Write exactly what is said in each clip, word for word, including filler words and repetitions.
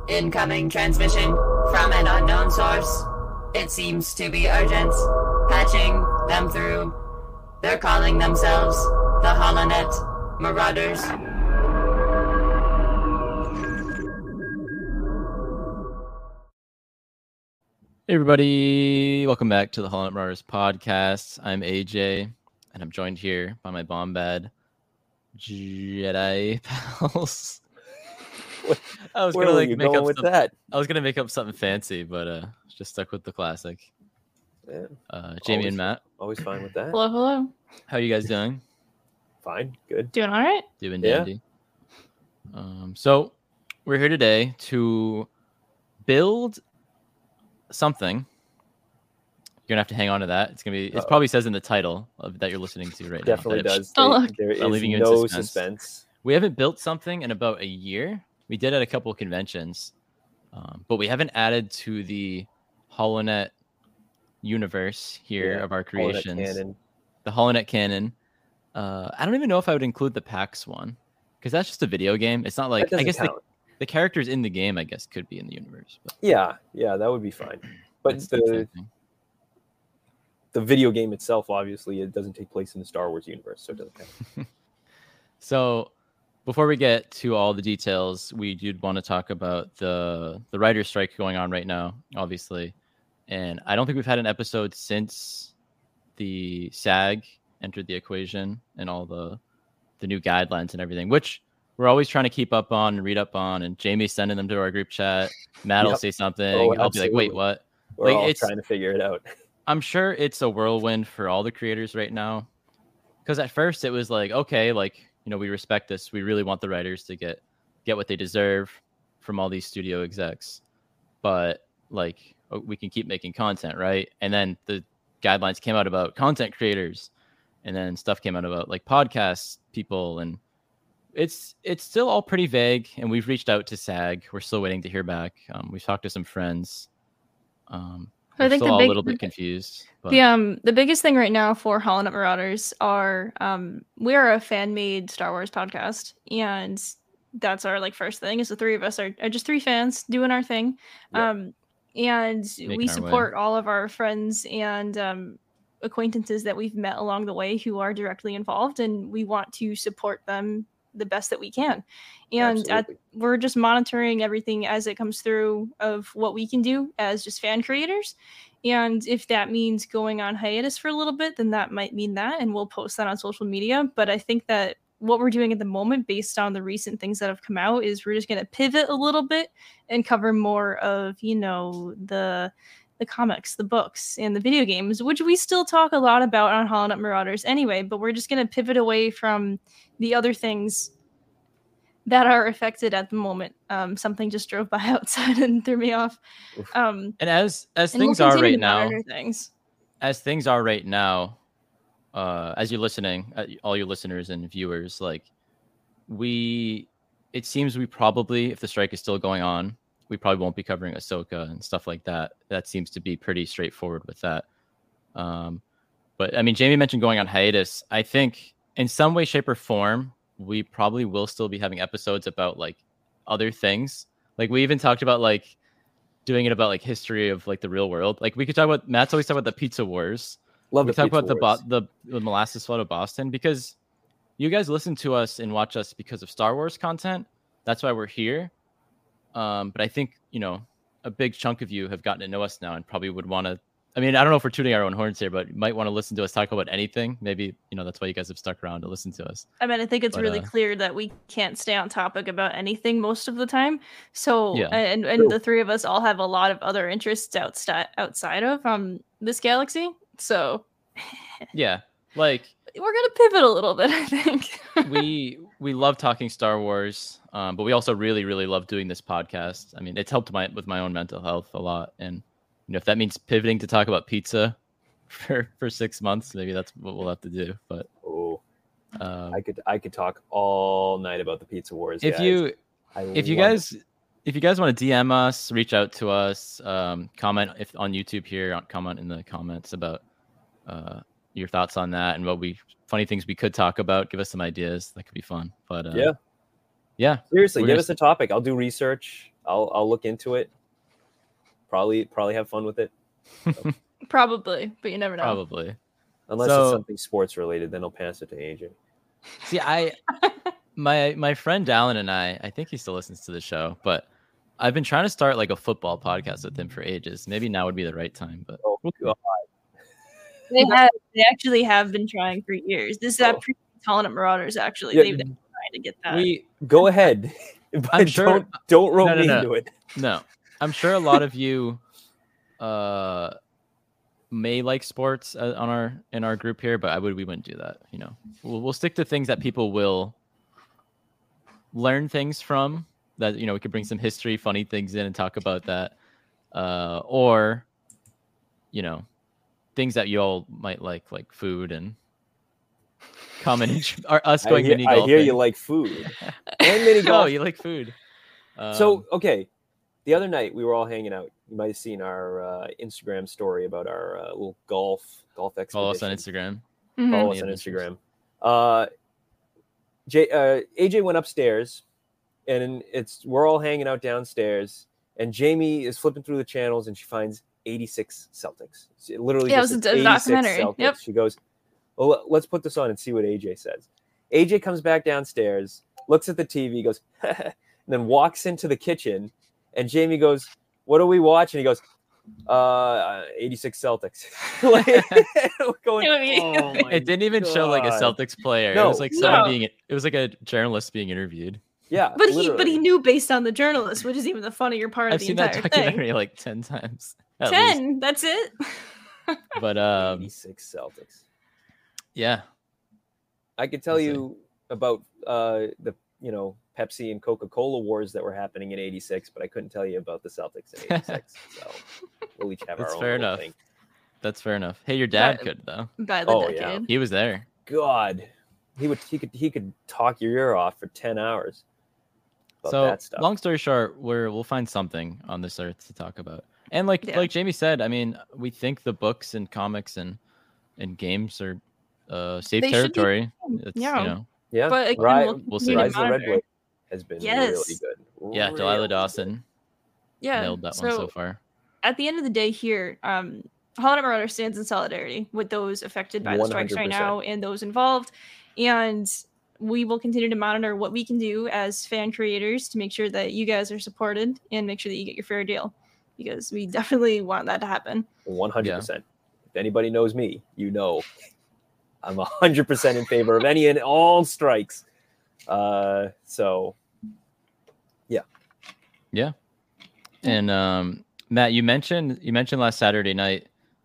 Incoming transmission from an unknown source. It seems to be urgent. Patching them through. They're calling themselves the Holonet Marauders. Hey everybody, welcome back to the Holonet Marauders podcast. I'm A J, and I'm joined here by my Bombad Jedi pals. I was Where gonna were like you make going up with some, that? I was gonna make up something fancy, but uh, just stuck with the classic. Yeah. Uh, Jamie Always- and Matt, Always fine with that. Hello, hello. how are you guys doing? Fine, good. Doing all right? Doing Yeah. dandy. Um, so we're here today to build something. You're gonna have to hang on to that. It's gonna be. It Uh-oh. probably says in the title of, that you're listening to right Definitely now. that does. Oh, They- look. there I'm is leaving you in no suspense. suspense. We haven't built something in about a year. We did at a couple of conventions, um, but we haven't added to the HoloNet universe here Yeah, of our Holonet creations. canon. The HoloNet canon. Uh, I don't even know if I would include the PAX one because that's just a video game. It's not like That I doesn't guess the, count. the characters in the game, I guess, could be in the universe. But Yeah, yeah, that would be fine. But it's the same the thing. the video game itself, obviously, it doesn't take place in the Star Wars universe, so it doesn't count. So, before we get to all the details, we did want to talk about the the writer's strike going on right now, obviously. And I don't think we've had an episode since the SAG entered the equation and all the the new guidelines and everything, which we're always trying to keep up on and read up on. And Jamie's sending them to our group chat. Matt will Yep. say something. Oh, I'll be like, wait, absolutely. what? We're Like, all it's- trying to figure it out. I'm sure it's a whirlwind for all the creators right now. Because at first it was like, okay, like, you know, we respect this. We really want the writers to get get what they deserve from all these studio execs. But like, oh, we can keep making content, right? And then the guidelines came out about content creators, and then stuff came out about like podcast people, and it's it's still all pretty vague. And we've reached out to SAG. We're still waiting to hear back. Um, we've talked to some friends. Um, I we're think still the all big- a little bit confused. But The um the biggest thing right now for Holonet Marauders are um we are a fan made Star Wars podcast, and that's our like first thing is the three of us are, are just three fans doing our thing. Yep. Um and Making we our support all of our friends and um acquaintances that we've met along the way who are directly involved, and we want to support them the best that we can. And at, Absolutely. we're just monitoring everything as it comes through of what we can do as just fan creators. And if that means going on hiatus for a little bit, then that might mean that, and we'll post that on social media. But I think that what we're doing at the moment, based on the recent things that have come out, is we're just going to pivot a little bit and cover more of, you know, the the comics, the books, and the video games, which we still talk a lot about on Holonet Marauders anyway. But we're just going to pivot away from the other things that are affected at the moment. Um, something just drove by outside and threw me off. Oof. Um, and as as and we'll things are continue right to now, monitor things. as things are right now, uh, as you're listening, uh, all your listeners and viewers, like we, it seems we probably, if the strike is still going on, we probably won't be covering Ahsoka and stuff like that. That seems to be pretty straightforward with that. Um, but I mean, Jamie mentioned going on hiatus. I think in some way, shape, or form, we probably will still be having episodes about like other things. Like we even talked about like doing it about like history of like the real world. Like we could talk about, Matt's always talk about the pizza wars. Love We the talk Pizza about the, Wars. bo- the the molasses flood of Boston because you guys listen to us and watch us because of Star Wars content. That's why we're here. Um, but I think, you know, a big chunk of you have gotten to know us now and probably would want to. I mean, I don't know if we're tooting our own horns here, but you might want to listen to us talk about anything. Maybe, you know, that's why you guys have stuck around to listen to us. I mean, I think it's But, really uh, clear that we can't stay on topic about anything most of the time. So, Yeah. and and True. the three of us all have a lot of other interests outside outside of um this galaxy. So, Yeah. Like, we're gonna pivot a little bit, I think. we we love talking Star Wars, um, but we also really really love doing this podcast. I mean, it's helped my with my own mental health a lot, and you know, if that means pivoting to talk about pizza for for six months, maybe that's what we'll have to do. But Oh, um, I could I could talk all night about the Pizza Wars. if guys. you I if you love it. guys if you guys want to D M us, reach out to us, um, comment if on YouTube here, comment in the comments about uh, your thoughts on that and what we funny things we could talk about. Give us some ideas. That could be fun. But uh, Yeah. yeah. Seriously, We're give gonna us a topic. I'll do research. I'll I'll look into it. Probably probably have fun with it. So. Probably, but you never know. Probably. Unless So- it's something sports related, then I'll pass it to A J. See, I my my friend Dallin and I, I think he still listens to the show, but I've been trying to start like a football podcast with him for ages. Maybe now would be the right time, but Oh God. They have. They actually have been trying for years. This is Oh. that pre Colin Marauders. Actually, Yeah, they've been trying to get that. we Go ahead. But I'm sure- don't don't rope No, no, me no. into it. no. I'm sure a lot of you uh may like sports uh, on our in our group here, but I would we wouldn't do that, you know. We'll, we'll stick to things that people will learn things from, that you know we could bring some history, funny things in and talk about that, uh or you know things that you all might like, like food and common int- or us I going hear, mini I golfing. hear you like food and mini Oh, golf. you like food. Um, So okay, the other night we were all hanging out. You might have seen our uh, Instagram story about our uh, little golf golf expedition. follow us on Instagram. Mhm. Follow Any us on adventures? Instagram. Uh, J, uh, A J went upstairs, and it's we're all hanging out downstairs, and Jamie is flipping through the channels, and she finds eighty-six Celtics. She literally, Yeah, it just was says a eighty-six documentary. Celtics. Yep. She goes, "Well, let's put this on and see what A J says." A J comes back downstairs, looks at the T V, goes, and then walks into the kitchen, and Jamie goes, "What are we watching?" He goes, uh eighty-six Celtics. Like, we're going, I mean- "Oh my It didn't even show like a God." Celtics player. No, it was like someone no. being it was like a journalist being interviewed. Yeah, But he, but literally. he knew based on the journalist, which is even the funnier part I've of the seen that entire thing. documentary like ten times. at least. Ten. That's it. But um eighty-six Celtics. yeah. I could tell Let's see. you about uh the you know Pepsi and Coca-Cola wars that were happening in eighty-six, but I couldn't tell you about the Celtics in eighty-six. So we'll each have That's our own fair little enough. thing. That's fair enough. Hey, your dad But- could though. By the Oh, yeah. decade. He was there. God, he would he could he could talk your ear off for ten hours about So that stuff. long story short, we're we'll find something on this earth to talk about. And like Yeah. like Jamie said, I mean, we think the books and comics and and games are uh safe They should be territory. fun. It's, Yeah. you know, yeah, But again, Ri- we'll We'll see. continue to Rise of the Red monitor. Blade has been Yes. really good. yeah, Delilah Really Dawson Yeah. nailed that so, one so far. at the end of the day here, um, Holland Marauder stands in solidarity with those affected by the strikes right now and those involved. And we will continue to monitor what we can do as fan creators to make sure that you guys are supported and make sure that you get your fair deal, because we definitely want that to happen. one hundred percent. If anybody knows me, you know I'm one hundred percent in favor of any and all strikes. Uh, so, Yeah. And um Matt, you mentioned you mentioned last Saturday night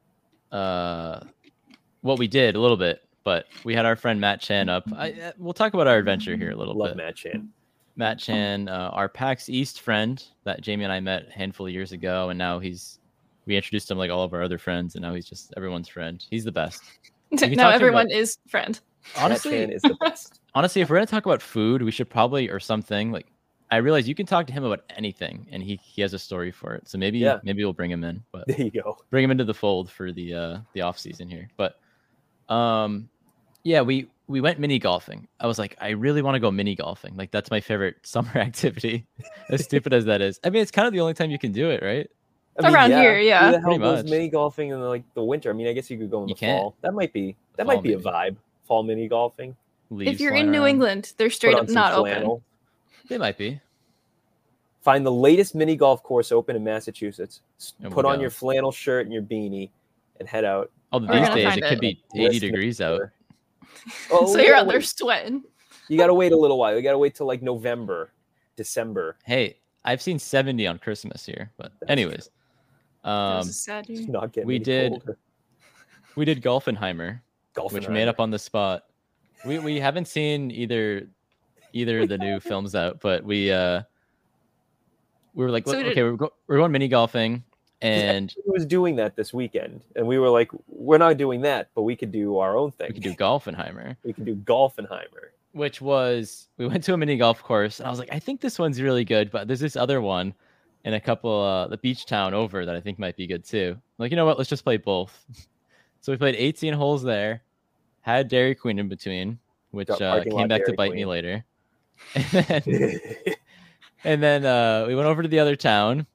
uh what we did a little bit, but we had our friend Matt Chan up. I, uh, we'll talk about our adventure here a little love bit. Matt Chan. Matt Chan, uh, our PAX East friend that Jamie and I met a handful of years ago, and now he's we introduced him like all of our other friends, and now he's just everyone's friend. He's the best. can talk to Now him everyone about- is friend. Honestly, Matt Chan is the best. honestly, if we're gonna talk about food, we should probably or something like. I realize you can talk to him about anything, and he he has a story for it. So maybe Yeah. maybe we'll bring him in, but There you go. bring him into the fold for the uh the off season here. But um, yeah, we we went mini golfing. I was like, I really want to go mini golfing. Like that's my favorite summer activity. As stupid as that is, I mean, it's kind of the only time you can do it, right? I Around here, yeah. Who the hell Pretty goes much. mini golfing in like the winter? I mean, I guess you could go in You the can't. fall. That might be that Fall, might be a maybe. vibe. Fall mini golfing. Leaves If you're flying in New around. England, they're Put straight on up some not open. flannel. They might be. Find the latest mini golf course open in Massachusetts. S- And Put we'll on go. your flannel shirt and your beanie, and head out. Although We're these gonna days find it could it. be eighty Risk degrees it. out. Oh, So you you're gotta out there wait- sweating. You got to wait a little while. You got to wait till like November, December. Hey, I've seen seventy on Christmas here, but That's anyways, That um, was a sad It's year. not getting we any did- colder. we did Golfenheimer, Golf which and made Ryder. up on the spot. We we haven't seen either either of the new films out, but we uh we were like, So look, we did- okay, we're, go- we're going mini golfing, 'Cause and everybody was doing that this weekend, and we were like, we're not doing that, but we could do our own thing. we could do Golfenheimer, We could do Golfenheimer. which was we went to a mini golf course, and I was like, I think this one's really good, but there's this other one in a couple uh the beach town over that I think might be good too. I'm like, you know what? Let's just play both. So we played eighteen holes there, had Dairy Queen in between, which Got uh, parking came lot back to Dairy bite me Queen. later. And then, And then uh, we went over to the other town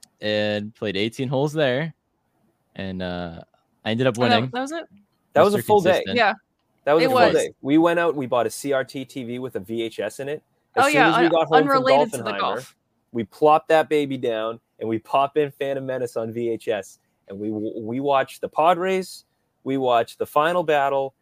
and played eighteen holes there. And uh, I ended up Oh, that, winning. that was it. That was a Mister full day. Consistent. Yeah. That was It a full was. day. We went out. We bought a C R T T V with a V H S in it. As Oh soon yeah, as we un- got home unrelated from to the Dolphinheimer, golf. we plopped that baby down and we pop in Phantom Menace on V H S, and we we watched the pod race, we watched the final battle,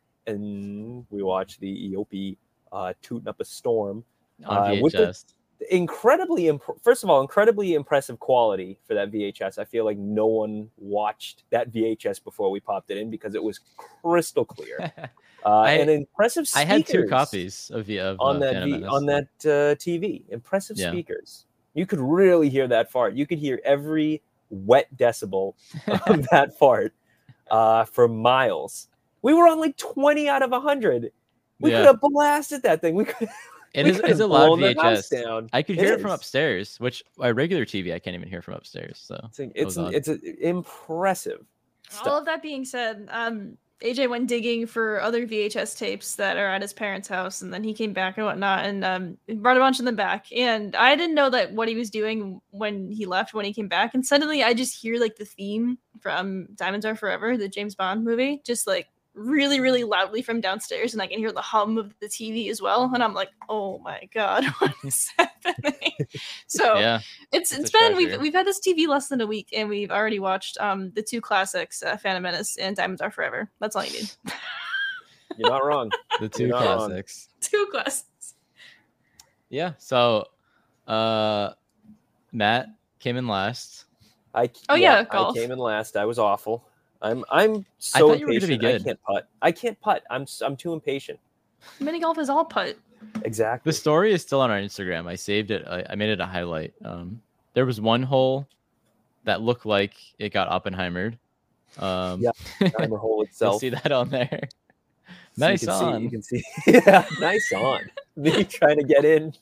and we watched the E O P uh, tooting up a storm. On Uh, with the- V H S. Incredibly, imp- first of all, incredibly impressive quality for that V H S. I feel like no one watched that V H S before we popped it in because it was crystal clear. Uh, I- and impressive speakers. I had two copies of the of on uh, that Phantom v- Menace. on that uh, T V. Impressive Yeah. speakers. You could really hear that fart. You could hear every wet decibel of that fart uh, for miles. We were on like twenty out of one hundred. We Yeah. could have blasted that thing. We could. It we is could it's have a loud blown V the H house S. down. I could It hear it from is. upstairs, which my regular T V I can't even hear from upstairs. So It's it's was odd. it's a, impressive All stuff. of that being said, um, A J went digging for other V H S tapes that are at his parents' house, and then he came back and whatnot, and um, brought a bunch of them back. And I didn't know that what he was doing when he left, when he came back, and suddenly I just hear like the theme from Diamonds Are Forever, the James Bond movie, just like really, really loudly from downstairs, and I can hear the hum of the T V as well. And I'm like, oh my god, what is happening? So yeah, it's It's it's a been we've treasure. we've had this T V less than a week, and we've already watched um the two classics, uh, Phantom Menace and Diamonds Are Forever. That's all you need. You're not wrong. the two not wrong. classics. Two classics. Yeah. So, uh, Matt came in last. I Oh, yeah, I golf. came in last. I was awful. I'm I'm I so thought you were gonna be impatient. I good. can't putt. I can't putt. I'm s- I'm too impatient. Mini golf is all putt. Exactly. The story is still on our Instagram. I saved it. I, I made it a highlight. Um, there was one hole that looked like it got Oppenheimered. Um, Yeah, Timer hole you'll itself. see that on there. So Nice you can on. See, you can see. Yeah, nice on. Me trying to get in.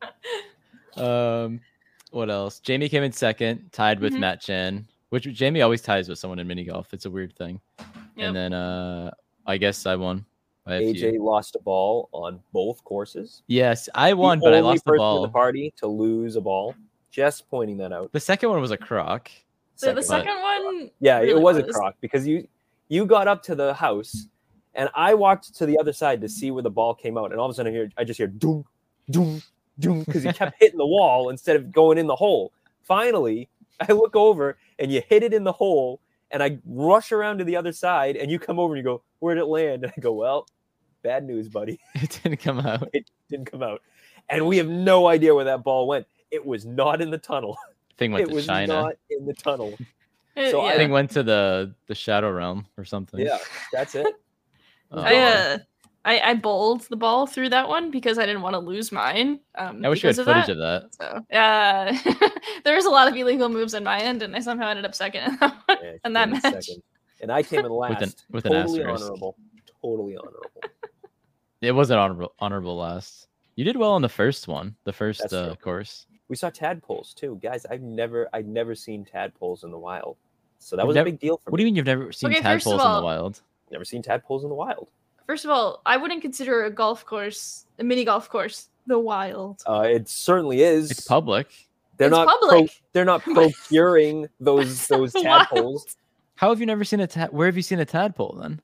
Um, what else? Jamie came in second, tied with Mhm. Matt Chan, which Jamie always ties with someone in mini golf. It's a weird thing. Yep. And then uh, I guess I won. by a A few. J lost a ball on both courses. Yes, I won, the but I only lost the person in ball. the party to lose a ball. Just pointing that out. The second one was a crock. So the Second. second one, Yeah, really it was, a crock because you you got up to the house, and I walked to the other side to see where the ball came out, and all of a sudden I hear I just hear doom, doom, doom because he kept hitting the wall instead of going in the hole. Finally, I look over and you hit it in the hole, and I rush around to the other side, and you come over and you go, "Where'd it land?" And I go, "Well, bad news, buddy. It didn't come out. It didn't come out," and we have no idea where that ball went. It was not in the tunnel. Thing went It to was China. not in the tunnel. Uh, So I yeah. Thing went to the the Shadow Realm or something. Yeah, that's it. Uh, I uh, I I bowled the ball through that one because I didn't want to lose mine. Um, I wish you had because footage of of that. that. So uh, there was a lot of illegal moves on my end, and I somehow ended up second in that one. Yeah, And that came in match. second. And I came in last. With an- with an totally asterisk. honorable. Totally honorable. It was an honorable honorable last. You did well on the first one, the first That's uh, true. course. We saw tadpoles too, guys. I've never, I've never seen tadpoles in the wild, so that You've was never- a big deal for What me. do you mean you've never seen Okay, first of tadpoles in all- the wild? Never seen tadpoles in the wild. First of all, I wouldn't consider a golf course, a mini golf course, the wild. Uh, it certainly is. It's public. They're It's not. public. Pro, they're not procuring those those Wild. tadpoles How have you never seen a tad? Where have you seen a tadpole then?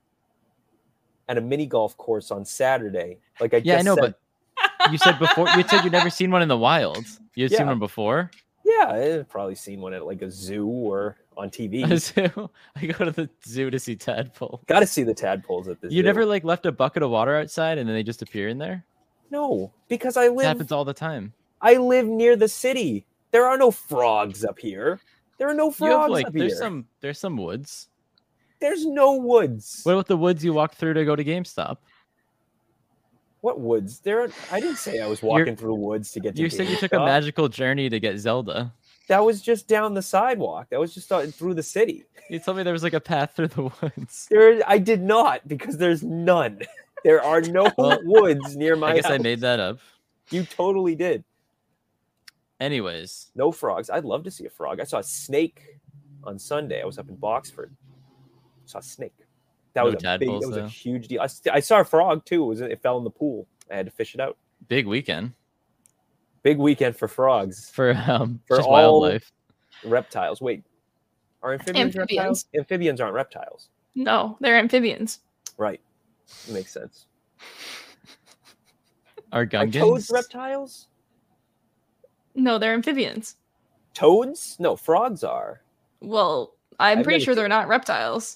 at a mini golf course on Saturday. Like I Yeah, I just know, said, but you said before. You said you'd never seen one in the wild. You had Yeah. seen one before. yeah, I've probably seen one at like a zoo or on T V. A zoo. I go to the zoo to see tadpole. Got to see the tadpoles at the zoo. You never like left a bucket of water outside and then they just appear in there. No, because I It live. happens all the time. I live near the city. There are no frogs up here. There are no You frogs have like up there's here. some there's some woods. There's no woods. What about the woods you walked through to go to GameStop? What woods? There. Are, I didn't say I was walking through woods to get to. You said you took a GameStop. magical journey to get Zelda. That was just down the sidewalk. That was just uh, through the city. You told me there was like a path through the woods. There, I did not because there's none. There are no Well, woods near my I guess house. I made that up. You totally did. Anyways, No frogs. I'd love to see a frog. I saw a snake on Sunday. I was up in Boxford. saw a snake. That No was a big. tadpoles, That was though. a huge deal. I, st- I saw a frog too. It was it fell in the pool. I had to fish it out. big weekend. Big weekend for frogs. for um For just all- wildlife. Reptiles. Wait, are amphibians, Amphibians. reptiles? Amphibians aren't reptiles. No, they're amphibians. Right. That makes sense. Are Are gungans? toads reptiles? No, they're amphibians. Toads? No, frogs are. Well, I'm I've pretty never sure seen- they're not reptiles.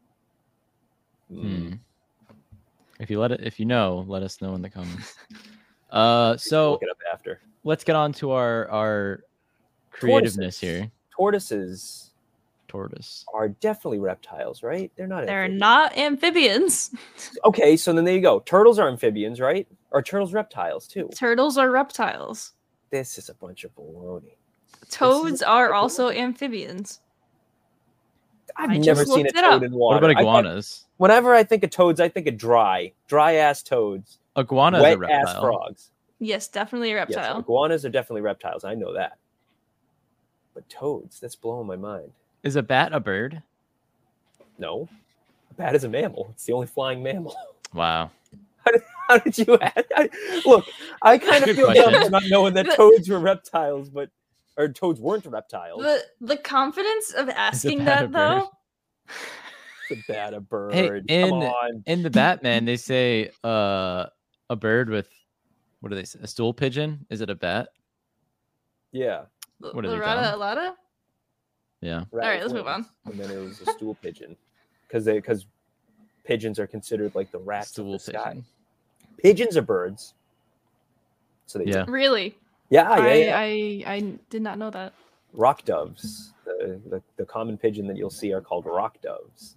Hmm. If you let it, if you know, let us know in the comments. Uh, so Look it up after. let's get on to our our creativeness Tortoises. here. Tortoises Tortoise. are definitely reptiles, right? They're not. They're amphibians. not amphibians. Okay, so then there you go. Turtles are amphibians, right? Or turtles reptiles too? Turtles are reptiles. This is a bunch of baloney. Toads a- are also amphibians. I've I never just seen a looked it toad up. in water. What about I thought- iguanas? whenever I think of toads, I think of dry, dry ass toads, Iguana is a wet ass reptile. frogs. Yes, definitely a Yes, reptile. iguanas are definitely reptiles. I know that. But toads, that's blowing my mind. Is a bat a bird? No, a bat is a mammal. It's the only flying mammal. Wow. How did you add? I, look, I kind of Good feel question. dumb for not knowing that The- toads were reptiles, but or toads weren't reptiles. The the confidence of asking bat a that though. It's a bat, a bird. Hey, Come in- on. In the Batman, they say uh a bird with what do they say? A stool pigeon? Is it a bat? Yeah. What are they Loretta called? Alada? Yeah. rat right, with let's move wings. And then it was a stool pigeon, because they because pigeons are considered like the rats Stool of the sky. pigeon. Pigeons are birds. So they Yeah. Really? yeah, yeah, I, yeah. I I did not know that. Rock doves. The, the the common pigeon that you'll see are called rock doves.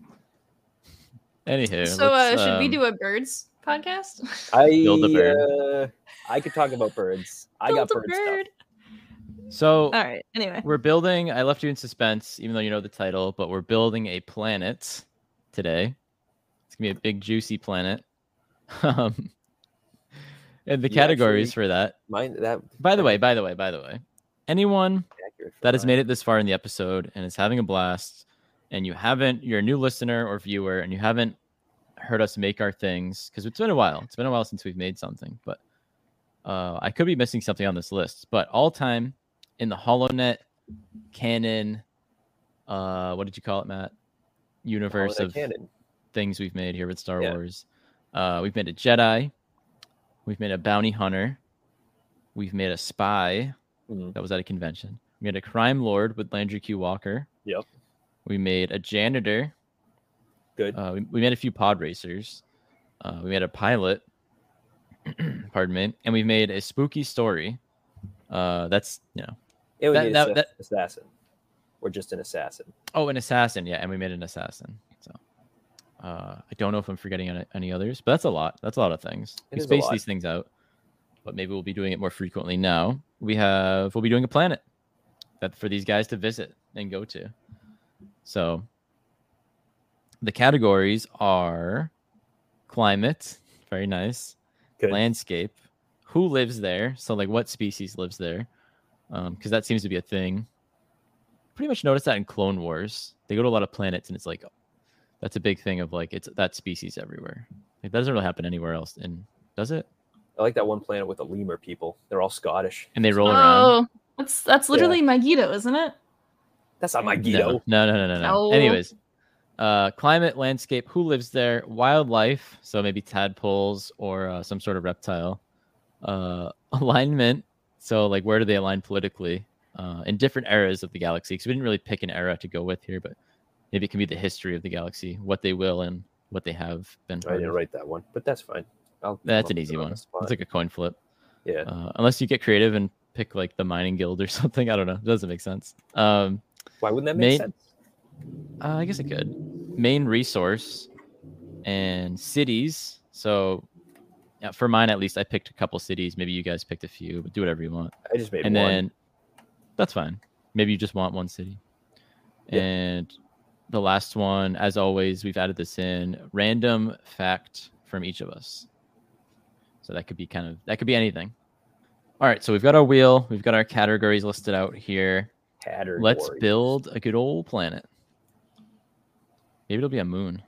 Anywho, so uh, let's, should we um, do a birds podcast? I Build a bird. Uh, I could talk about birds. I got Build a bird, stuff. So All right. Anyway. we're building. I left you in suspense, even though you know the title. But we're building a planet today. It's gonna be a big, juicy planet. Um, and the You categories actually- for that. Mine that. By the way, by the way, by the way, anyone accurate for that has mine. made it this far in the episode and is having a blast, and you haven't, you're a new listener or viewer, and you haven't heard us make our things, because it's been a while. It's been a while since we've made something, but uh, I could be missing something on this list. But all time in the HoloNet canon, uh, what did you call it, Matt? Universe Holonet of canon. things we've made here with Star Yeah. Wars. Uh, we've made a Jedi. We've made a bounty hunter. We've made a spy. Mhm. That was at a convention. We made a crime lord with Landry Q. Walker. Yep. We made a janitor. Good. Uh, we, we made a few pod racers. Uh, we made a pilot. Pardon me. And we made a spooky story. Uh, that's, you know. it would that- be that- an that- assassin. Or just an assassin. Oh, an assassin. Yeah. And we made an assassin. So uh, I don't know if I'm forgetting any, any others, but that's a lot. That's a lot of things. It we is a space lot. these things out, but maybe we'll be doing it more frequently now. We have, we'll be doing a planet that for these guys to visit and go to. So the categories are climate, very nice, Good. landscape, who lives there, so like what species lives there, um, because that seems to be a thing. Pretty much noticed that in Clone Wars, they go to a lot of planets, and it's like that's a big thing of like it's that species everywhere. Like that doesn't really happen anywhere else, and does it? I like that one planet with the lemur people. They're all Scottish. And they roll around. Oh, that's that's literally Magneto, isn't it? That's not my No, Guido. no, no, no, no, no. No. Anyways, uh, climate, landscape, who lives there, wildlife, so maybe tadpoles or uh, some sort of reptile, uh, alignment, so like where do they align politically uh, in different eras of the galaxy? Because we didn't really pick an era to go with here, but maybe it can be the history of the galaxy, what they will and what they have been. I part didn't of. write that one, but that's fine. I'll come That's up an with easy it on one. the It's spot. like a coin flip. Yeah. Uh, unless you get creative and pick like the mining guild or something. I don't know. It doesn't make sense. Um, Why wouldn't that make main- sense? Uh, I guess it could. Main resource and cities. So, yeah, for mine at least, I picked a couple cities. Maybe you guys picked a few, but do whatever you want. I just made And one. then that's fine. Maybe you just want one city. Yeah. And the last one, as always, we've added this in random fact from each of us. So that could be kind of that could be anything. All right, so we've got our wheel, we've got our categories listed out here. Tattered Let's warriors. build a good old planet. Maybe it'll be a moon.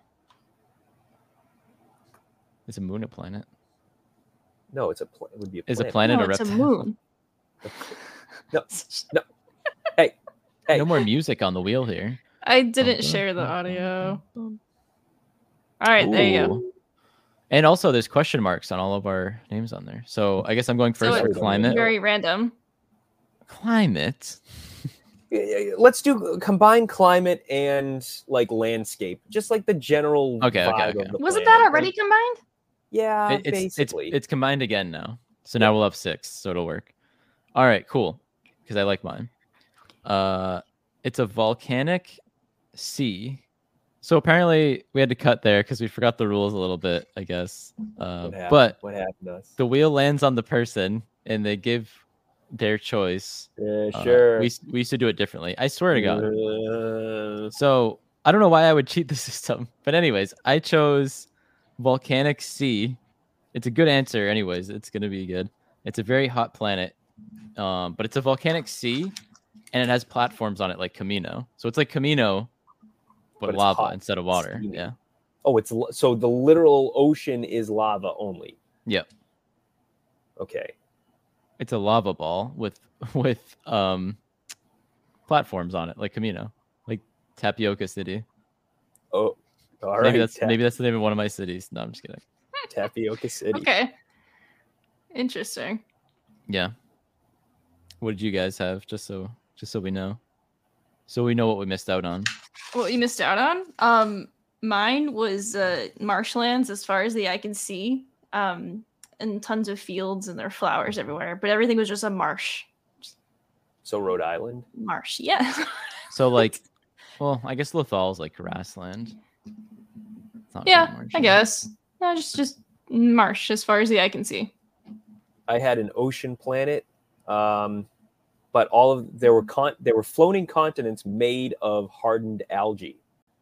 Is a moon a planet? No, it's a pla- it would be a Is a planet. planet No, a it's a reptile? moon. No, no. Hey, hey. No more music on the wheel here. I didn't Okay. share the audio. All right, there you go. Ooh. And also, there's question marks on all of our names on there. So I guess I'm going So first for it's climate. Very random. Climate. Let's do combine climate and like landscape, just like the general Okay, okay, vibe okay. of the Wasn't planet. that already combined? Yeah, It- it's, it's basically. it's combined again now. So now we'll have six, so it'll work. All right, cool. Because I like mine. Uh, it's a volcanic sea. So apparently we had to cut there because we forgot the rules a little bit, I guess. Uh, what happened? but what happened to us? the wheel lands on the person and they give their choice. Yeah, Uh, sure. we we used to do it differently. I swear to God. Uh, So I don't know why I would cheat the system, but anyways, I chose volcanic sea. It's a good answer, anyways. It's gonna be good. It's a very hot planet, um, but it's a volcanic sea, and it has platforms on it like Camino. So it's like Camino, but, But it's lava hot, instead of water. steamy. Yeah. oh, it's l- so the literal ocean is lava only. Yep. Okay. It's a lava ball with with um platforms on it like Camino, like Tapioca City. Oh, all right. maybe that's Ta- maybe that's the name of one of my cities. No, I'm just kidding. Tapioca City. Okay. Interesting. Yeah. What did you guys have? Just so just so we know. So we know what we missed out on. What you missed out on? Um, mine was uh, marshlands as far as the eye can see. Um, and tons of fields and there are flowers everywhere, but everything was just a marsh. So Rhode Island. Marsh, yeah. So like, well, I guess Lethal's like grassland. It's not yeah, really marsh, I guess. No, just just marsh as far as the eye can see. I had an ocean planet, um, but all of there were con- there were floating continents made of hardened algae,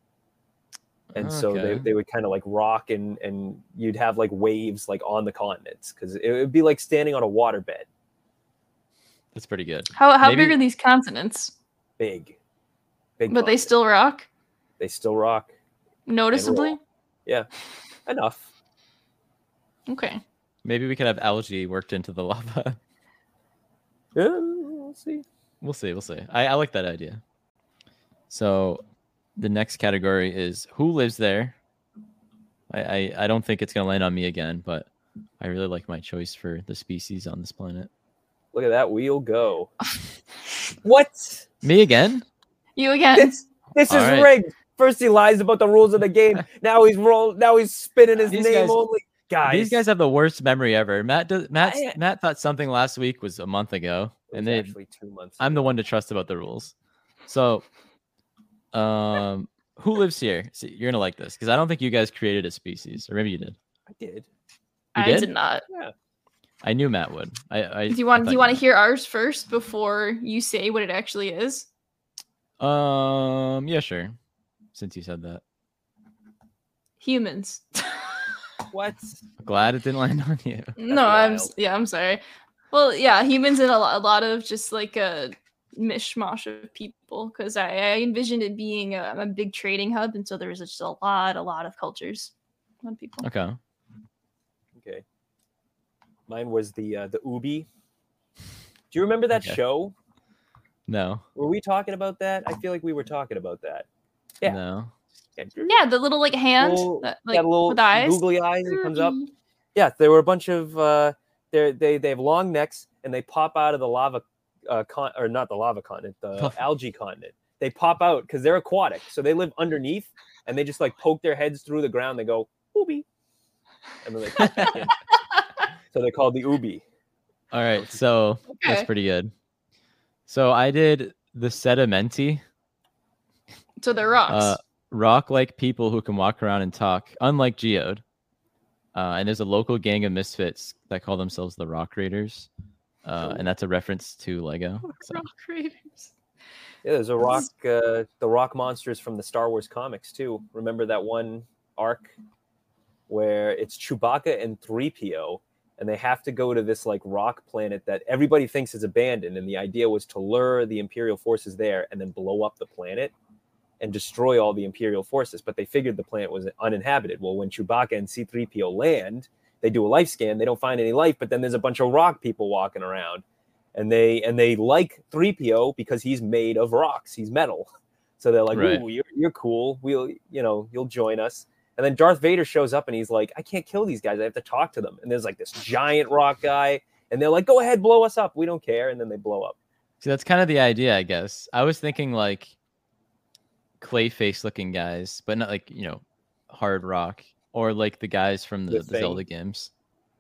and so they, Okay. they would kind of like rock and and you'd have like waves like on the continents because it would be like standing on a waterbed. That's pretty good. How how Maybe- big are these continents? Big, big. But they continent. still rock they still rock noticeably. enough. Okay. Maybe we could have algae worked into the lava. Yeah, we'll see. We'll see. We'll see. I, I like that idea. So the next category is who lives there. I, I, I don't think it's going to land on me again, but I really like my choice for the species on this planet. Look at that wheel go. What? Me again? You again. This, this All is right. rigged. First he lies about the rules of the game. Now he's roll. Now he's spinning his These name guys- only. Guys, These guys have the worst memory ever. Matt does, Matt I- Matt thought something last week was a month ago, It was and they actually two months. I'm the ago. one to trust about the rules. So, um, who lives here? See, you're gonna like this because I don't think you guys created a species, or maybe you did. I did. You I did? did not. I knew Matt would. I, I Do you I want thought do you want to would. hear ours first before you say what it actually is? Um, yeah, sure. Since you said that, Humans. What? glad it didn't land on you. no, I'm s- wild. yeah, I'm sorry. Well, yeah, humans and a lot, a lot of just like a mishmash of people because I, I envisioned it being a, a big trading hub, and so there was just a lot, a lot of cultures, a lot of people. Okay. Okay. Mine was the uh, the Ubi. Do you remember that Okay. show? No. Were we talking about that? I feel like we were talking about that. Yeah. No. Yeah, the little like hand, Little- that, that like little with eyes. googly eyes that comes up. Ruby. Yeah, there were a bunch of uh, they they they have long necks and they pop out of the lava uh, con or not the lava continent, the Puff. algae continent. They pop out because they're aquatic, so they live underneath and they just like poke their heads through the ground. They go Ubi, and then they pop back in. So they're called the Ubi. All right. So that's Okay. pretty good. So I did the sedimenti. So they're rocks. Uh, rock-like people who can walk around and talk, unlike Geode. Uh, and there's a local gang of misfits that call themselves the Rock Raiders, uh, and that's a reference to Lego. So, Rock raiders. Yeah, there's a rock, uh, the rock monsters from the Star Wars comics too. Remember that one arc where it's Chewbacca and three P O, and they have to go to this like rock planet that everybody thinks is abandoned, and the idea was to lure the Imperial forces there and then blow up the planet and destroy all the Imperial forces. But they figured the planet was uninhabited. Well, when Chewbacca and C three P O land, they do a life scan. They don't find any life, but then there's a bunch of rock people walking around. and they and they like three P O because he's made of rocks. He's metal. So they're like, Right. "Ooh, you're, you're cool. We'll, you know, you'll join us." And then Darth Vader shows up and he's like, "I can't kill these guys. I have to talk to them." And there's like this giant rock guy, and they're like, "Go ahead, blow us up. We don't care." And then they blow up. See, that's kind of the idea, I guess. I was thinking like Clayface looking guys, but not like, you know, hard rock or like the guys from the, The the Thing. Zelda games.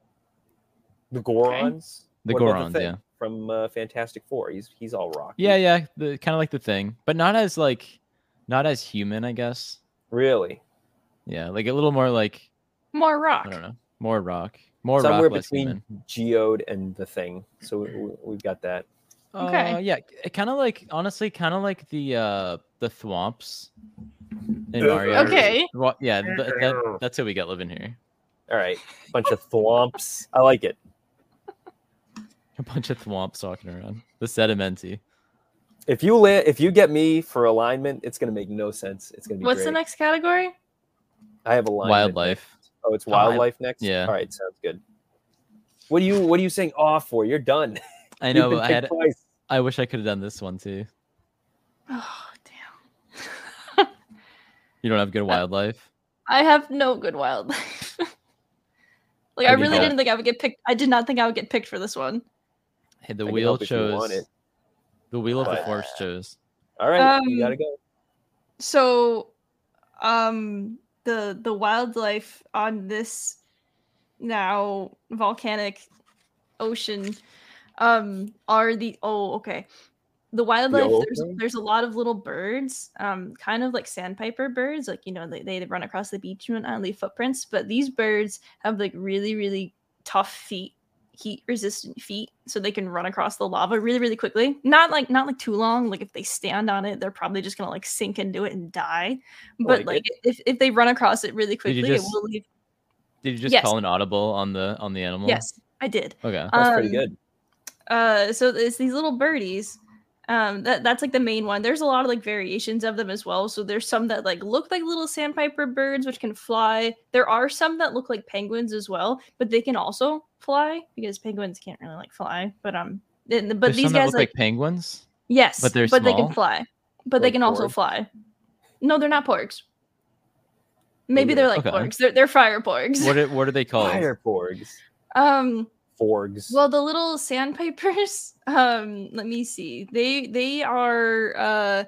The Gorons. The What about Gorons, Thing yeah. From uh, Fantastic Four. He's he's all rock. Yeah, yeah, the kind of like the Thing, but not as like not as human, I guess. Really. Yeah, like a little more like More rock. I don't know, more rock, more Somewhere rock, less between human. Geode and the Thing. So we, we- we've got that. Okay. Uh, yeah, kind of like honestly, kind of like the uh the Thwomps in Mario. Okay. Thwo- yeah, th- that, that's who we got living here. All right. Bunch of thwomps. I like it. A bunch of Thwomps walking around. The Sedimenti. If you la- if you get me for alignment, it's gonna make no sense. It's gonna be What's great. the next category? I have alignment. Wildlife. Oh, it's Oh, I- wildlife next. yeah. All right, sounds good. What are you What are you saying off for? You're done. I You've know, been but I picked had. twice. I wish I could have done this one too. Oh damn. You don't have good wildlife. I have no good wildlife. like I I need really help. didn't think I would get picked. I did not think I would get picked for this one. Hey, the I can wheel help if you want chose. it. The wheel of the But- force chose. All right, you Um, gotta go. So, um, the the wildlife on this now volcanic ocean, um, are the oh okay, the wildlife. There's ocean? there's a lot of little birds, um, kind of like sandpiper birds, like you know they they run across the beach and whatnot, leave footprints. But these birds have like really really tough feet, heat resistant feet, so they can run across the lava really really quickly. Not like not like too long. Like if they stand on it, they're probably just gonna like sink into it and die. But like like if, if they run across it really Did you quickly, just- it will leave. Did you just Yes. call an audible on the on the animal? Yes, I did. Okay. That's pretty um, good. Uh, so it's these little birdies. Um, that that's like the main one. There's a lot of like variations of them as well. So there's some that like look like little sandpiper birds which can fly. There are some that look like penguins as well, but they can also fly because penguins can't really like fly. But um, th- but There's these some that guys look like, like penguins. yes, but they're but they small? can fly. But they Like can also porgs? fly. No, they're not porgs. Maybe Maybe they're they're- like Okay. porgs. They're they're fire porgs. What are, what are they called? Fire porgs. Um. Forgs. Well, the little sandpipers. Um, let me see. They they are uh,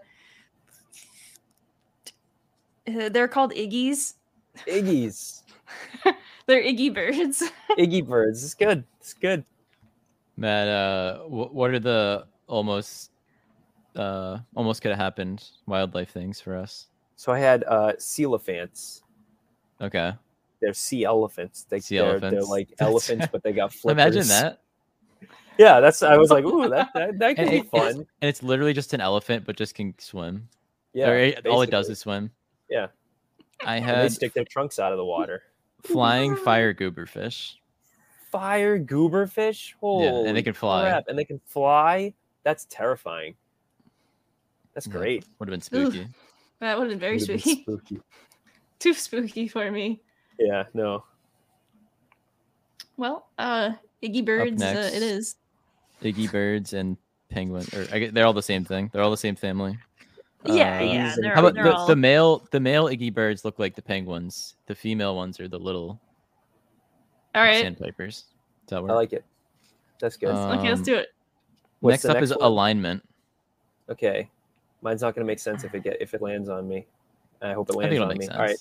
uh, they're called Iggies. Iggies. They're Iggy birds. Iggy birds. It's good. It's good. Matt, uh, wh- what are the almost, uh, almost could have happened wildlife things for us? So I had uh coelaphants. Okay. They're sea elephants. They, Sea they're, elephants. They're like That's- elephants, but they got flippers. Imagine that. Yeah, that's. I was like, ooh, that that, that could And be it- it's- fun. And it's literally just an elephant, but just can swim. Yeah, Or it- all it does basically. is swim. Yeah. I And they had stick their trunks out of the water. flying fire goober fish. Fire goober fish. Holy Yeah, and they can fly. crap, and they can fly. That's terrifying. That's Yeah. great. Would have been spooky. That would have been very Would've been spooky. spooky. Too spooky for me. Yeah, no. Well, uh, Iggy birds. Uh, next. it is. Iggy birds and penguin, or I get, they're all the same thing. They're all the same family. Yeah, Uh, yeah. Iggies and They're, How about they're the, all... the male? The male Iggy birds look like the penguins. The female ones are the little all right. sandpipers. Does that work? I like it. That's good. Uh, Okay, let's um, do it. What's Next the up next is one? alignment. Okay, mine's not gonna make sense if it get if it lands on me. I hope it I lands think it'll on make me. sense. All right.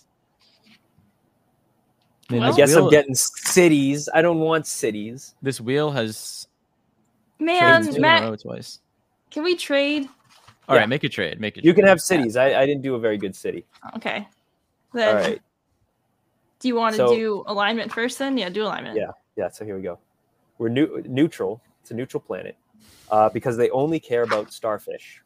I, mean, Well- I this guess I'm wheel- getting cities. I don't want cities. This wheel has Man, traded two in a Matt, row twice. can we trade? All right, Yeah. make a trade. Make it. You can have cities. I, I didn't do a very good city. Okay. Then, All right. do you want to So- do alignment first? Then, yeah, do alignment. Yeah. Yeah. So here we go. We're new, neutral. It's a neutral planet uh, because they only care about starfish.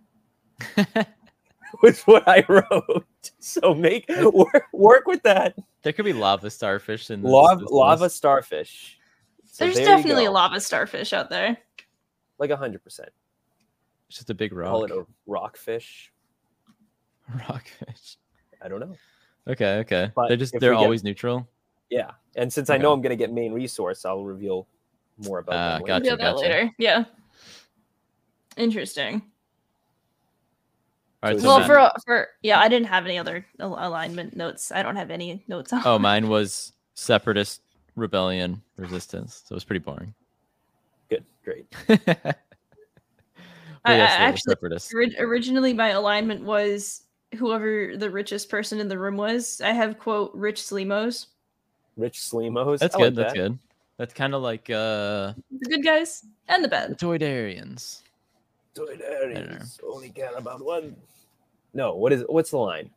Was what I wrote. So make work, work with that. There could be lava starfish in this, Lava, this lava list. starfish. So There's there you definitely go. a lava starfish out there. Like a hundred percent. It's just a big Call rock. it a rockfish. Rockfish. I don't know. Okay, okay. But They're just if they're we get- always neutral. Yeah, and since I Okay. know I'm gonna get main resource, I'll reveal more about Ah, them gotcha. later. Do that later. Yeah. Interesting. All right, So so Well, Matt- for for yeah, I didn't have any other al- alignment notes. I don't have any notes on. oh, mine was separatist rebellion resistance, so it was pretty boring. Good, great. But I, I yes, they were actually separatists. ori- originally my alignment was whoever the richest person in the room was. I have quote rich Slimos, Rich Slimos. That's I good. like That's that. good. That's kind of like uh, the good guys and the the bad. Toydarians. Toydarians only care about one. No, what is what's the line?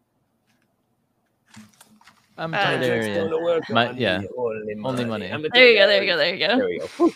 I'm a Uh, Toydarian. Gonna work My- on yeah. the only money. money. I'm a There you go. There you Toydarian. go. There you go. There we go.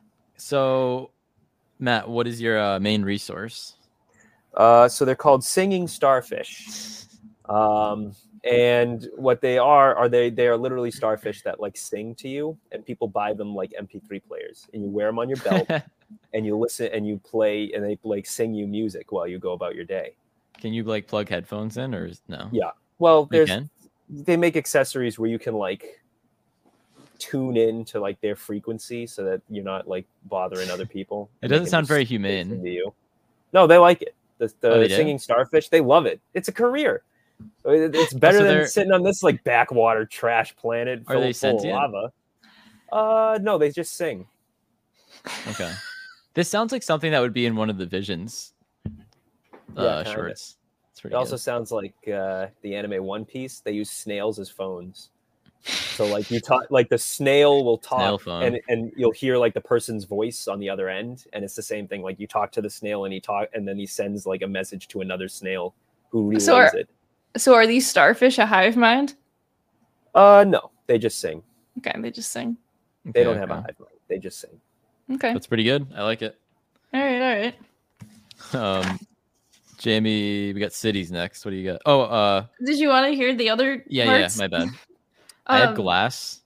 So, Matt, what is your uh, main resource? Uh, so they're called singing starfish. Um, and what they are are they they are literally starfish that like sing to you, and people buy them like M P three players, and you wear them on your belt, and you listen and you play, and they like sing you music while you go about your day. Can you like plug headphones in, or is, no? Yeah. Well, You there's can? they make accessories where you can like tune in to like their frequency so that you're not like bothering other people. It and they doesn't can sound just very listen humane. to you. No, they like it. The, the Oh, they do? singing starfish, they love it. It's a career. So it- It's better so than they're- sitting on this like backwater trash planet Are full, they full of sentient? lava. Uh, no, they just sing. Okay. This sounds like something that would be in one of the Visions Yeah, uh, kinda. shorts. It's It pretty also good. sounds like uh, the anime One Piece. They use snails as phones. So like you talk, like the snail will Snail talk, phone. and and you'll hear like the person's voice on the other end, and it's the same thing. Like you talk to the snail, and he talk, and then he sends like a message to another snail who relays So are- it. So are these starfish a hive mind? Uh, no, they just sing. Okay, they just sing. They Okay, don't have a okay. hive mind. They just sing. Okay. That's pretty good. I like it. All right. All right. Um, Jamie, we got cities next. What do you got? Oh, uh, Did you want to hear the other yeah, parts? yeah. My bad. I had Um, glass.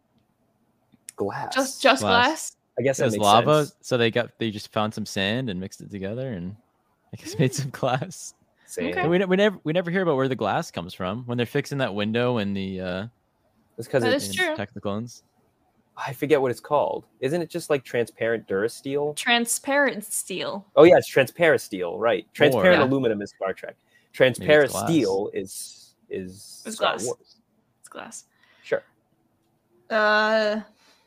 Glass. Just just Glass. glass. I guess It that was makes lava, sense. so they got they just found some sand and mixed it together, and I guess made some glass. Sand. Okay. And we, ne- we never we never hear about where the glass comes from when they're fixing that window in the uh, It's because That it's, is in true. Technicals. I forget what it's called. Isn't it just like transparent Durasteel? Transparent steel. Oh yeah, it's transparent steel, right? Transparent Yeah. aluminum is Star Trek. Transparent glass. steel is is It's Star glass. Wars. It's glass. Sure. Uh,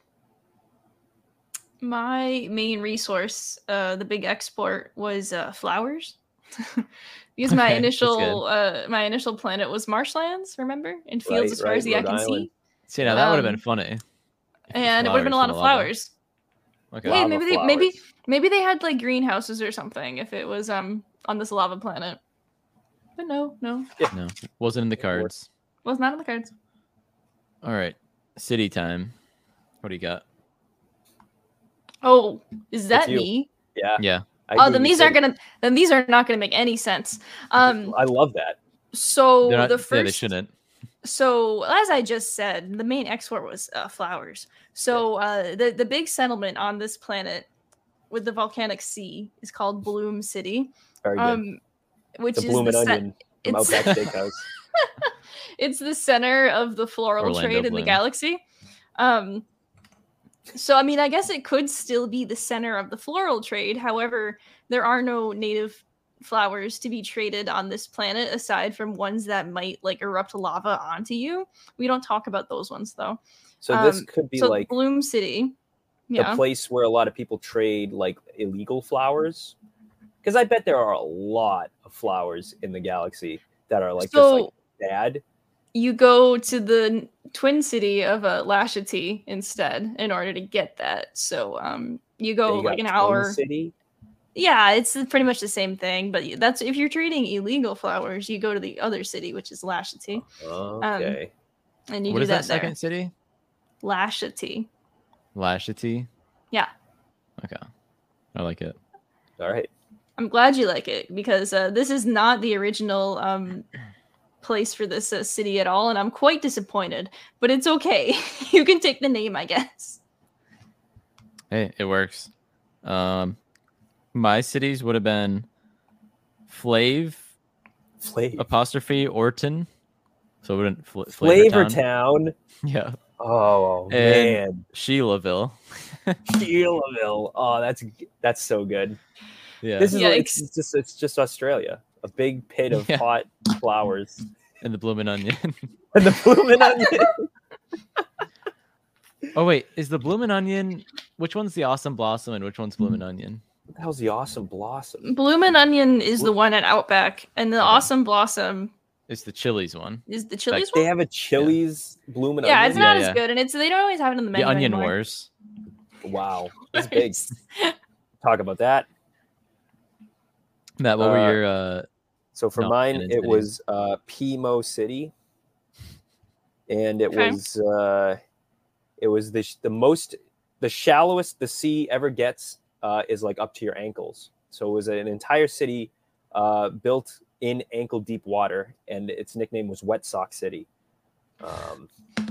my main resource, uh, the big export was uh, flowers, because my Okay, that's initial uh, my initial planet was marshlands. Remember, in fields Right, as far right, as the eye Rhode can Island. see, See, now that would have been Um, funny. If it was and it would have been a flowers lot of for the lava. flowers. Okay. Hey, Lava maybe they maybe flowers. maybe they had like greenhouses or something if it was um on this lava planet. But no, no, No, wasn't in the cards. was not on the cards. All right, city time. What do you got? Oh, is that you. me? Yeah. Yeah. I Oh, do then you these say- aren't gonna then these are not gonna make any sense. Um, I love that. so They're not- the yeah, they first shouldn't. So, as I just said, the main export was uh, flowers. So, uh, the the big settlement on this planet with the volcanic sea is called Bloom City, Very good. um, which the is bloomin' the cen- onion from it's Outback Steakhouse. it's the center of the floral Orlando trade in the Bloom. galaxy. Um, so, I mean, I guess it could still be the center of the floral trade. However, there are no native flowers to be traded on this planet aside from ones that might like erupt lava onto you. We don't talk about those ones though. So this Um, could be so like Bloom City, the yeah, place where a lot of people trade like illegal flowers. Because I bet there are a lot of flowers in the galaxy that are like So- just like bad. you go to the twin city of uh, Lashity instead in order to get that. So um, you go Then you got like an Twin hour. City. Yeah, it's pretty much the same thing. But that's if you're trading illegal flowers, you go to the other city, which is Lashity, Okay. and you What do is that, that there. second city? Lashity. Lashity. Yeah. Okay. I like it. All right. I'm glad you like it because uh, this is not the original um, place for this uh, city at all, and I'm quite disappointed. But it's okay. You can take the name, I guess. Hey, it works. Um, my cities would have been Flav Flavor, apostrophe Orton. So it wouldn't fl- Flavor Flavortown. Town. Yeah. Oh And- man. Sheilahville. Sheila-ville. Oh, that's that's so good. Yeah. This is like, Yikes. it's just it's just Australia, a big pit of Yeah. hot flowers And the bloomin' onion. and the blooming onion. Oh wait, is the bloomin' onion? Which one's the awesome blossom and which one's bloomin' onion? What the hell's the awesome blossom? Bloomin' Onion is the one at Outback, and the Okay. Awesome Blossom It's the Chili's one. is the Chili's They one. have a Chili's blooming Yeah, onion. it's not Yeah, as yeah. good, and it's they don't always have it on the The menu Onion anymore. Wars. Wow, that's big. Talk about that. Matt, what were Uh, your uh So for No, mine, Cannon it City. was uh, Pimo City, and it Okay. was uh, it was the sh- the most the shallowest the sea ever gets uh, is like up to your ankles. So it was an entire city uh, built in ankle deep water, and its nickname was Wet Sock City. Um,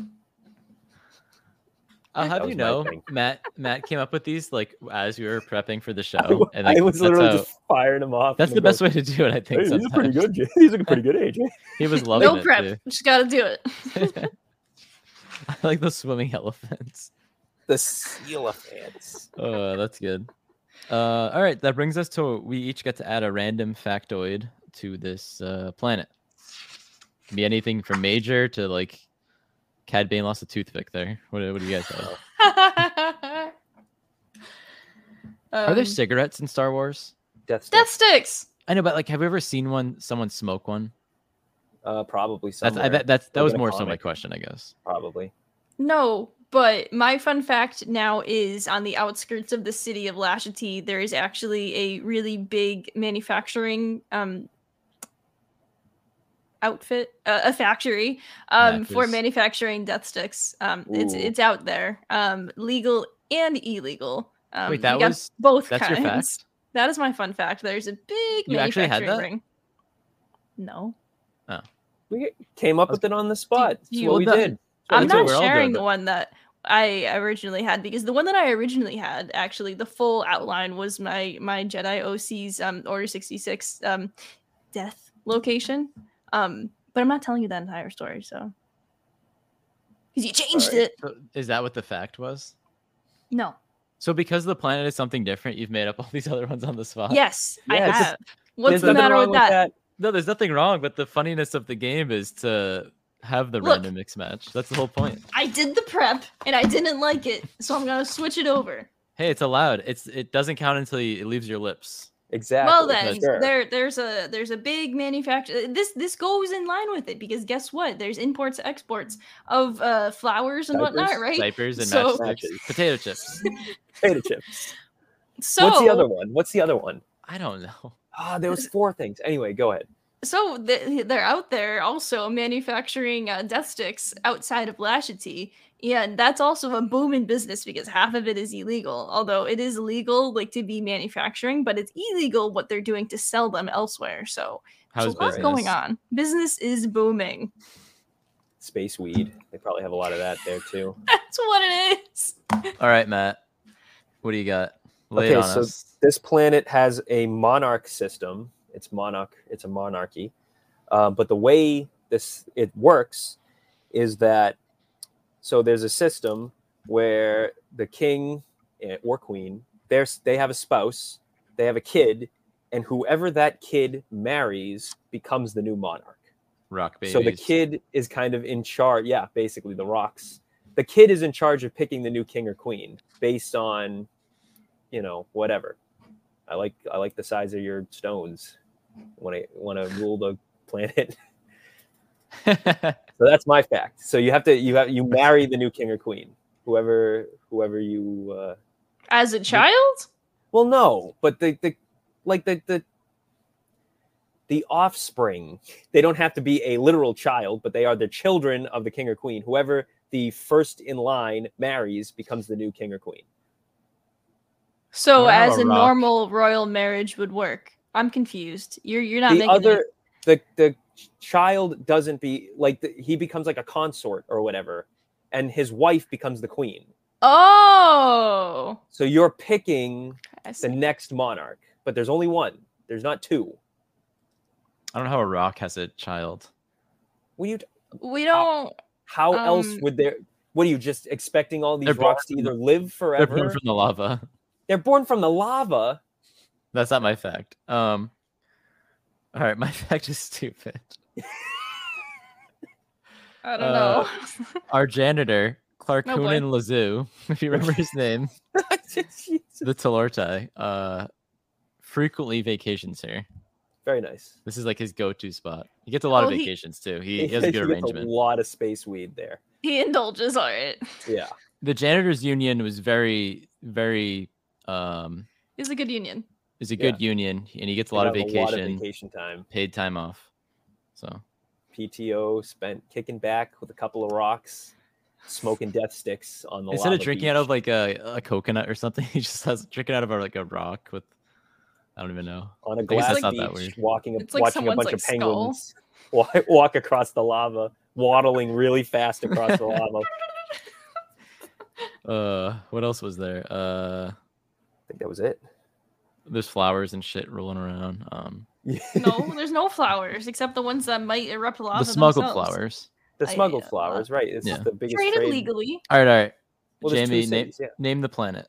I'll have That you was my know, thing. Matt Matt came up with these like as we were prepping for the show. I, w- and like, I was that's literally how- just firing them off. that's and the I'm best way to do it, I going, think. Hey, these are pretty sometimes. good. Jay. These are pretty good, A J. He was loving No it prep, too. just gotta do it. I like those swimming elephants. The seal of ants. Oh, that's good. Uh, all right, that brings us to we each get to add a random factoid to this uh, planet. Can be anything from major to like Cad Bane lost a toothpick there. What, what do you guys have? Are there Um, cigarettes in Star Wars? Death Death Stick. sticks? I know, but like, have you ever seen one? Someone smoke one? Uh, probably That's somewhere. I, that, that's that Like was in a more so my comic. question, I guess. Probably. No, but my fun fact now is on the outskirts of the city of Lashity, there is actually a really big manufacturing um outfit, uh, a factory um for Matches. manufacturing death sticks. Um, it's Ooh. it's out there, um, legal and illegal. Um, Wait, you that got was both that's kinds. your fact? That is my fun fact. There's a big You actually had manufacturing that? ring. No, We came up with it on the spot. That's you- what we Well, did. I'm that's what not we're all sharing doing, the but- one that I originally had because the one that I originally had, actually, the full outline was my my Jedi O C's um Order sixty-six um death location. Um, but I'm not telling you that entire story, so because you changed Alright. it. So is that what the fact was? No. So because the planet is something different, you've made up all these other ones on the spot. Yes, I Yes. have. What's There's the nothing matter wrong with that? No, there's nothing wrong, but the funniness of the game is to have the Look. random mix match. That's the whole point. I did the prep and I didn't like it, so I'm gonna switch it over. Hey, it's allowed. It's it doesn't count until you, it leaves your lips. Exactly. Well for then, sure. there there's a there's a big manufacturer. This this goes in line with it because guess what? There's imports exports of uh, flowers and whatnot, Diapers? right? Diapers and So- matchsticks, Matches. potato chips. Potato chips. So What's the other one? What's the other one? I don't know. Ah, there was four things. Anyway, go ahead. So th- they're out there also manufacturing uh, death sticks outside of Lashity, and that's also a booming business because half of it is illegal. Although it is legal, like to be manufacturing, but it's illegal what they're doing to sell them elsewhere. So How's there's a lot business going on. Business is booming. Space weed. They probably have a lot of that there too. That's what it is. All right, Matt. What do you got? Lay it Okay, on so us. this planet has a monarch system. It's monarch. It's a monarchy. Um, but the way this it works is that so there's a system where the king eh, or queen there's they have a spouse, they have a kid, and whoever that kid marries becomes the new monarch. Rock babies. So the kid is kind of in charge. Yeah, basically the rocks. The kid is in charge of picking the new king or queen based on, you know, whatever. I like I like the size of your stones when I want to rule the planet. So that's my fact. So you have to you have you marry the new king or queen, whoever whoever you. Uh, As a child? well, no, but the the like the the the offspring. They don't have to be a literal child, but they are the children of the king or queen. Whoever the first in line marries becomes the new king or queen. So I have as a a rock. normal royal marriage would work. I'm confused. You're you're not The making other it. the the child doesn't be like the, he becomes like a consort or whatever, and his wife becomes the queen. Oh, So you're picking I the see. next monarch, but there's only one. There's not two. I don't know how a rock has a child. Will you? We don't. How else Um, would there? What are you just expecting all these They're born rocks to from- either live They're forever? born from the lava. They're born from the lava. That's not my fact. Um. All right, my fact is stupid. I don't Uh, know. Our janitor, Oh, boy. Clarkunin Lazu, if you remember his name, the Talortai, uh, frequently vacations here. Very nice. This is like his go-to spot. He gets a lot Oh, of he- vacations too. He, he has a good He gets arrangement. a lot of space weed there. He indulges on it. Yeah. The janitors union was very, very um It's a good union. is a good union, and he gets a lot of They have vacation, A lot of vacation time. paid time off. So P T O spent kicking back with a couple of rocks, smoking death sticks on the instead lava of drinking beach. out of like a, a coconut or something, he just has drinking out of a, like a rock with I don't even know. on a guess glass that's not that beach, weird. walking, It's like watching a someone's, bunch like, of skull. penguins walk, walk across the lava, waddling really fast across the lava. I Uh, what else was there? Uh, think that was it. there's flowers and shit rolling around. Um, No, there's no flowers except the ones that might erupt lava the smuggled themselves. flowers. The I- smuggled uh, flowers, right? It's Yeah. the biggest Traded trade. legally. All right, all right. Well, there's two Jamie, name cities, yeah. name the planet.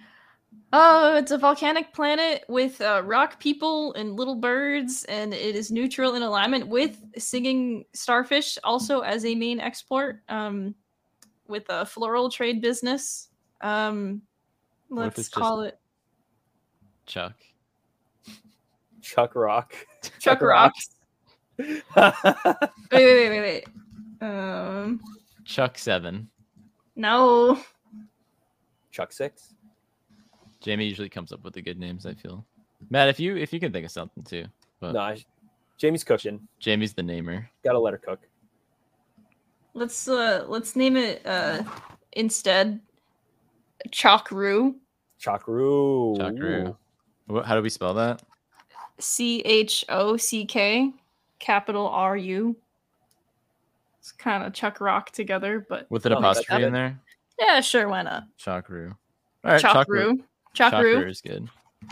Uh, it's a volcanic planet with uh, rock people and little birds, and it is neutral in alignment with singing starfish, also as a main export. Um, with a floral trade business. Um, What if let's it's just- call it Chuck. Chuck Rock. Chuck Rocks. Wait, wait, wait, wait, wait. Um, Chuck seven. no. Chuck Six. Jamie usually comes up with the good names. I feel. Matt, if you if you can think of something too, but No, I- Jamie's cooking. Jamie's the namer. Gotta let her cook. Let's uh let's name it uh instead Chocroo. Chocroo. Chocroo. What, how do we spell that? C H O C K capital R U. It's kind of Chuck Rock together, but With an Oh, that's apostrophe in good. there. yeah, sure, why not? Chocroo. All right, Chocroo. Chocroo Chocroo. is good.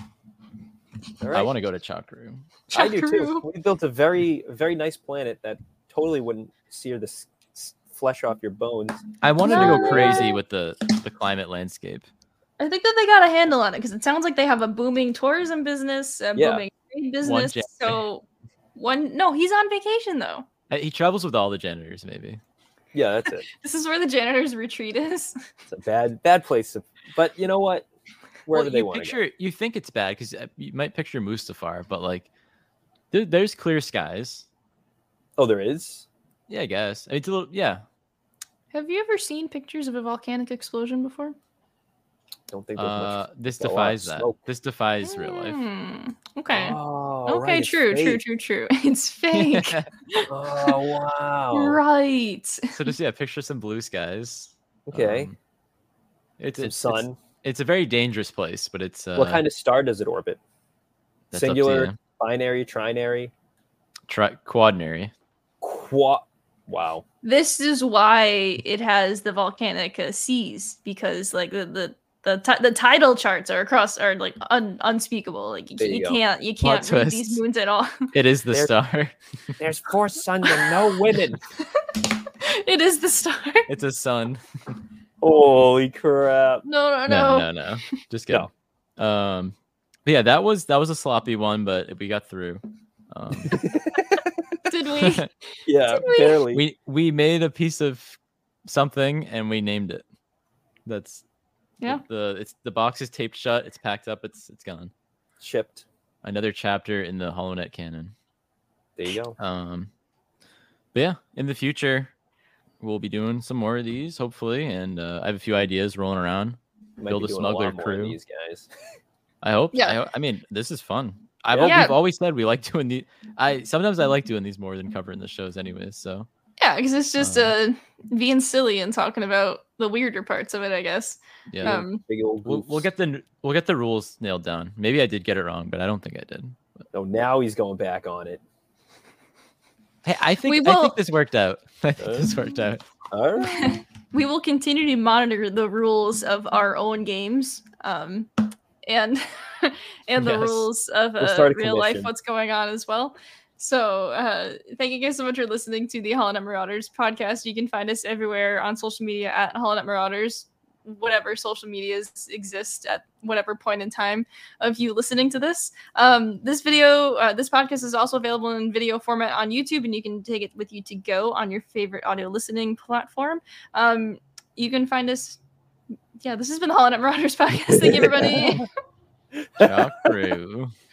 All I right. want to go to Chocroo. I do too. Chocroo. We built a very, very nice planet that totally wouldn't sear the s- s- flesh off your bones. I wanted to go No. crazy with the the climate landscape. I think that they got a handle on it because it sounds like they have a booming tourism business, a Yeah. booming trade business. janitor. So one no, he's on vacation though. Uh, He travels with all the janitors, maybe. Yeah, that's it. This is where the janitor's retreat is. It's a bad, bad place. To, but you know what? Wherever Well, they you want to go. picture, you think it's bad because you might picture Mustafar, but like, there, there's clear skies. Oh, there is. Yeah, I guess. It's a little, yeah. Have you ever seen pictures of a volcanic explosion before? Don't think there's Uh, much. this a lot of defies that. smoke. This defies real life. Hmm, okay. Oh, okay, right, it's true, true, fake. true, true. It's fake. Oh, wow. Right. So just yeah, picture some blue skies. Okay. Um, it's Some it's, sun. It's, it's a very dangerous place, but it's uh, what kind of star does it orbit? that's up to Singular, you. binary, trinary, Tri- quadnary. quad. Wow. This is why it has the volcanic uh, seas because like the the the, ti- the tidal charts are across are like un- unspeakable. Like you, There you you go. can't you Plot can't read these twist. moons at all. It is the There- star. There's four suns and no women. It is the star. It's a sun. Holy crap. No, no, No, no. no, no. Just kidding. Um, but yeah, that was that was a sloppy one, but we got through. Um, Did we? Yeah, Did we? barely. we we made a piece of something and we named it. That's Yeah. The it's the box is taped shut. It's packed up. It's it's gone. Shipped. Another chapter in the HoloNet canon. There you go. Um, but yeah, in the future, we'll be doing some more of these, hopefully, and uh, I have a few ideas rolling around. Might Build be a doing smuggler lot more of crew. These guys. I hope. Yeah. I, ho- I mean, this is fun. I've Yeah. al- Yeah. we've always said we like doing the. I sometimes I like doing these more than covering the shows, anyways. So Yeah, because it's just uh Um, being silly and talking about the weirder parts of it, I guess. yeah, Um, Big old we'll, we'll goofs. get the we'll get the rules nailed down. Maybe I did get it wrong, but I don't think I did. No, now he's going back on it. Hey, I think We I will- think this worked out. I think Uh, this worked out. All right. we will continue to monitor the rules of our own games, um, and and the Yes. rules of We'll uh, start a real life, commission. what's going on as well. So uh, thank you guys so much for listening to the HoloNet Marauders podcast. You can find us everywhere on social media at HoloNet Marauders, whatever social medias exist at whatever point in time of you listening to this. Um, this video, uh, this podcast is also available in video format on YouTube, and you can take it with you to go on your favorite audio listening platform. Um, you can find us. Yeah, this has been the HoloNet Marauders podcast. Thank you, everybody. Ciao, crew.